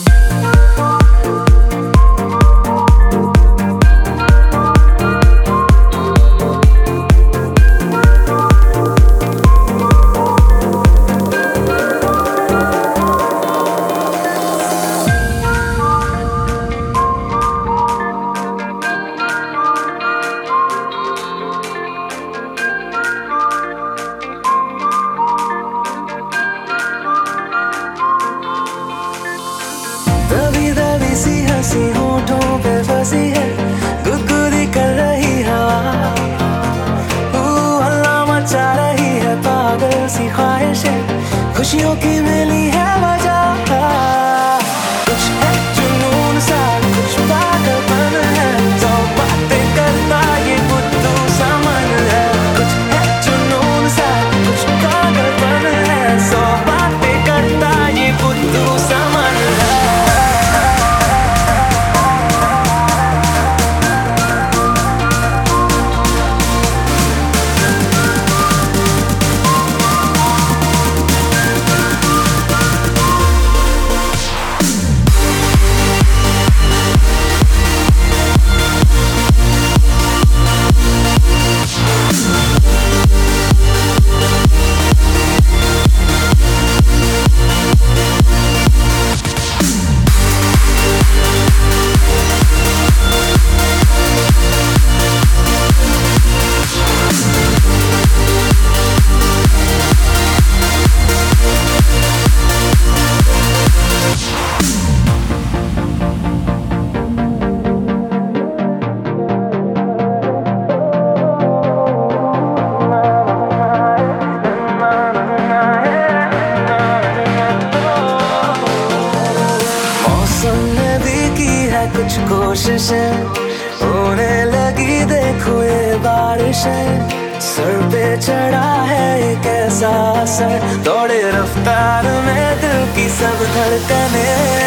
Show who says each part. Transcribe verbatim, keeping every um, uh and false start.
Speaker 1: सी होठों पे फंसी है, गुदगुदी कर रही हवा, हल्ला मचा रही है पागल सी ख्वाहिशें, खुशियों की मिली है वजह। कुछ है जुनून सा, कुछ पागलपन है, तो बातें करता ये बुद्धू सा मन है। कुछ है जुनून सा, कुछ पागलपन है, सौ बातें करता ये बुद्धू सा मन है। कुछ कोशिशें होने लगी, देखो ये बारिशें, सर पे चढ़ा है एक ऐसा असर, दौड़े रफ्तार में दिल की सब धड़कनें।